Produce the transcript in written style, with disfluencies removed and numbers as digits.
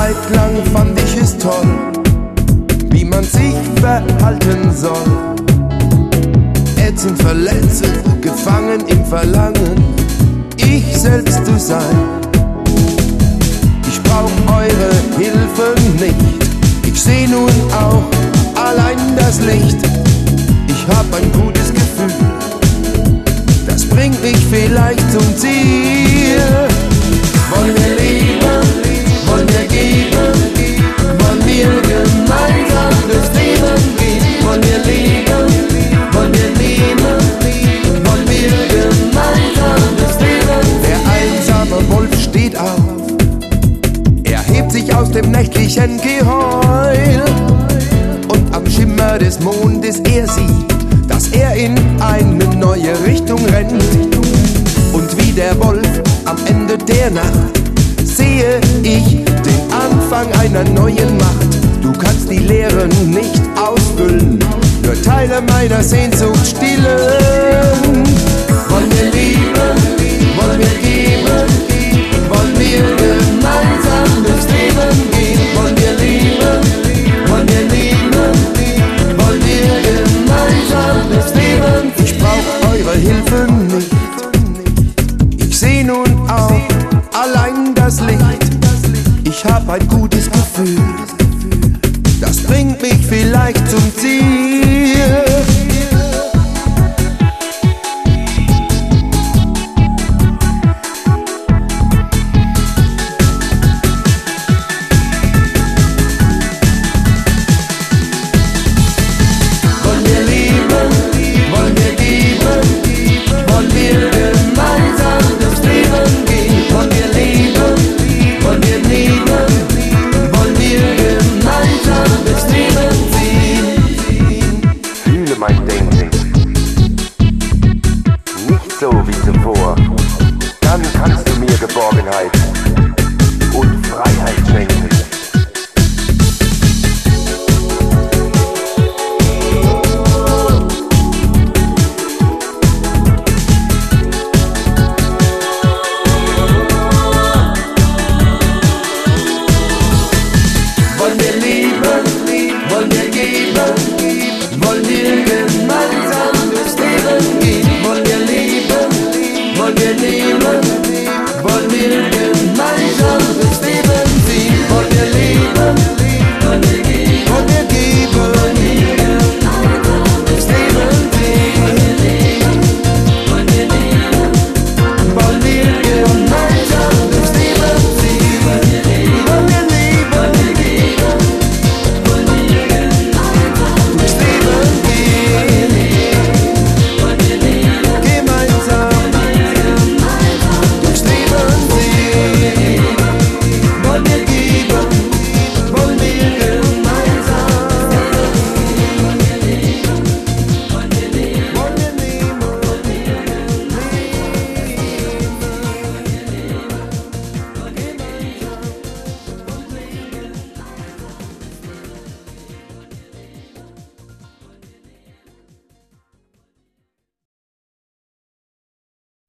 Zeit lang fand ich es toll, wie man sich verhalten soll. Ätzend, verletzend, gefangen im Verlangen, ich selbst zu sein. Ich brauch eure Hilfe nicht, ich seh nun auch allein das Licht. Ich hab ein gutes Gefühl, das bringt mich vielleicht zum Ziel. Wollen wir leben, wollen wir geben, wollen wir gemeinsam durchs Leben gehen. Wollen wir leben, wollen wir nehmen, wollen wir gemeinsam durchs Leben gehen. Der einsame Wolf steht auf, er hebt sich aus dem nächtlichen Geheul. Und am Schimmer des Mondes er sieht, dass er in eine neue Richtung rennt. Und wie der Wolf am Ende der Nacht sehe ich den Anfang einer neuen Macht. Du kannst die Leeren nicht ausfüllen, nur Teile meiner Sehnsucht stillen. Wollen wir lieben, wollen wir geben, wollen wir gemeinsam durchs Leben gehen. Wollen wir lieben, wollen wir nehmen, wollen wir gemeinsam durchs Leben gehen. Ich brauch eure Hilfe nicht, ich seh nun auch allein das Licht. Ich hab ein gutes Gefühl, das bringt mich vielleicht zum Ziel. Wollen wir leben, wollen wir geben, wollen wir gemeinsam durchs Leben gehen. Wollen wir leben, wollen wir nehmen, wollen wir gemeinsam durchs Leben ziehen. Fühle mein Denken, nicht so wie zuvor, dann kannst du mir Geborgenheit